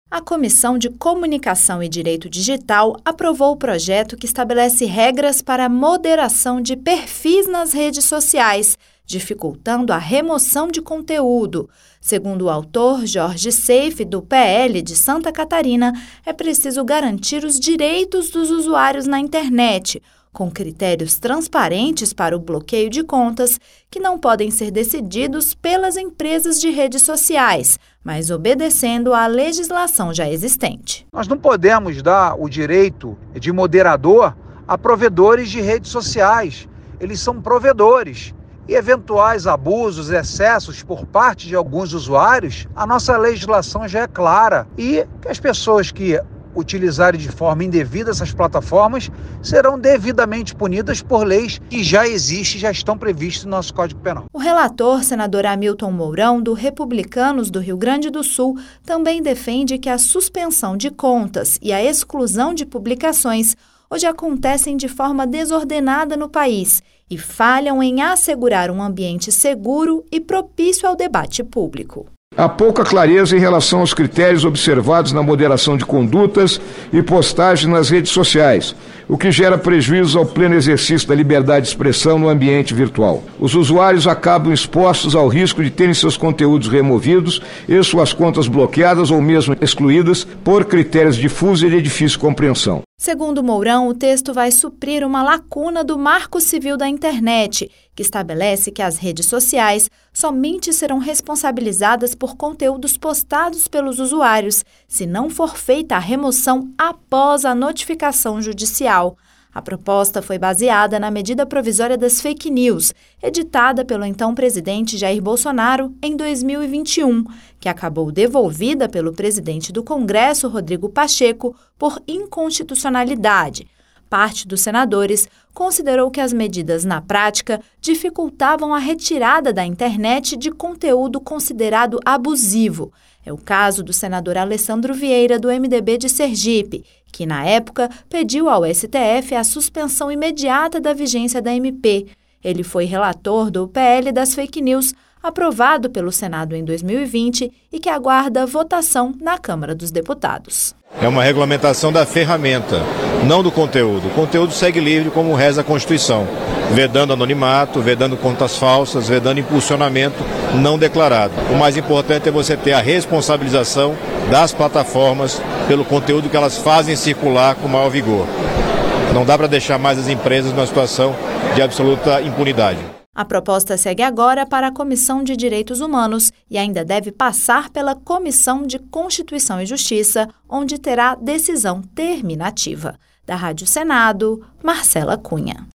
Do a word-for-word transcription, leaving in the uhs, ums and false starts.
A Comissão de Comunicação e Direito Digital aprovou o projeto que estabelece regras para a moderação de perfis nas redes sociais, dificultando a remoção de conteúdo. Segundo o autor Jorge Seife, do P L de Santa Catarina, é preciso garantir os direitos dos usuários na internet, com critérios transparentes para o bloqueio de contas que não podem ser decididos pelas empresas de redes sociais, mas obedecendo à legislação já existente. Nós não podemos dar o direito de moderador a provedores de redes sociais. Eles são provedores. E eventuais abusos, excessos por parte de alguns usuários, a nossa legislação já é clara. E que as pessoas que utilizarem de forma indevida essas plataformas serão devidamente punidas por leis que já existem e já estão previstas no nosso Código Penal. O relator, senador Hamilton Mourão, do Republicanos do Rio Grande do Sul, também defende que a suspensão de contas e a exclusão de publicações hoje acontecem de forma desordenada no país e falham em assegurar um ambiente seguro e propício ao debate público. Há pouca clareza em relação aos critérios observados na moderação de condutas e postagens nas redes sociais, o que gera prejuízos ao pleno exercício da liberdade de expressão no ambiente virtual. Os usuários acabam expostos ao risco de terem seus conteúdos removidos e suas contas bloqueadas ou mesmo excluídas por critérios difusos e de difícil compreensão. Segundo Mourão, o texto vai suprir uma lacuna do Marco Civil da Internet, que estabelece que as redes sociais somente serão responsabilizadas por conteúdos postados pelos usuários, se não for feita a remoção após a notificação judicial. A proposta foi baseada na medida provisória das fake news, editada pelo então presidente Jair Bolsonaro em dois mil e vinte e um, que acabou devolvida pelo presidente do Congresso, Rodrigo Pacheco, por inconstitucionalidade. Parte dos senadores considerou que as medidas, na prática, dificultavam a retirada da internet de conteúdo considerado abusivo. É o caso do senador Alessandro Vieira, do M D B de Sergipe, que, na época, pediu ao S T F a suspensão imediata da vigência da M P. Ele foi relator do P L das fake news, aprovado pelo Senado em dois mil e vinte e que aguarda votação na Câmara dos Deputados. É uma regulamentação da ferramenta, não do conteúdo. O conteúdo segue livre como reza a Constituição, vedando anonimato, vedando contas falsas, vedando impulsionamento não declarado. O mais importante é você ter a responsabilização das plataformas pelo conteúdo que elas fazem circular com maior vigor. Não dá para deixar mais as empresas numa situação de absoluta impunidade. A proposta segue agora para a Comissão de Direitos Humanos e ainda deve passar pela Comissão de Constituição e Justiça, onde terá decisão terminativa. Da Rádio Senado, Marcela Cunha.